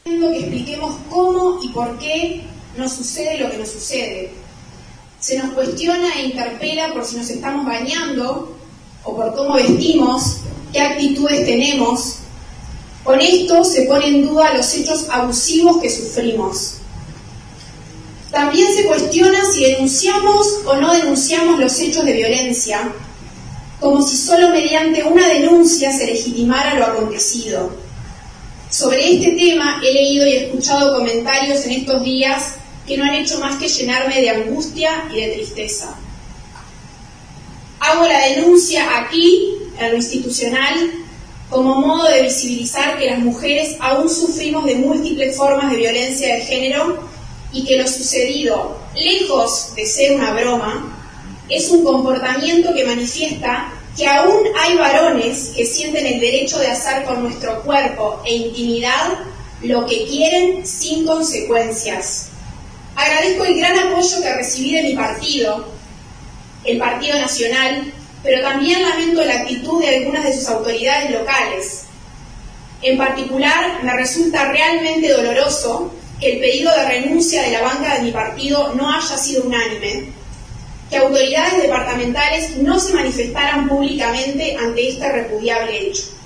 Que expliquemos cómo y por qué nos sucede lo que nos sucede. Se nos cuestiona e interpela por si nos estamos bañando o por cómo vestimos, qué actitudes tenemos. Con esto se pone en duda los hechos abusivos que sufrimos. También se cuestiona si denunciamos o no denunciamos los hechos de violencia, como si solo mediante una denuncia se legitimara lo acontecido. Sobre este tema he leído y escuchado comentarios en estos días que no han hecho más que llenarme de angustia y de tristeza. Hago la denuncia aquí, en lo institucional, como modo de visibilizar que las mujeres aún sufrimos de múltiples formas de violencia de género y que lo sucedido, lejos de ser una broma, es un comportamiento que manifiesta que aún hay varones que sienten el derecho de hacer con nuestro cuerpo e intimidad lo que quieren sin consecuencias. Agradezco el gran apoyo que recibí de mi partido, el Partido Nacional, pero también lamento la actitud de algunas de sus autoridades locales. En particular, me resulta realmente doloroso que el pedido de renuncia de la banca de mi partido no haya sido unánime, que autoridades departamentales no se manifestaran públicamente ante este repudiable hecho.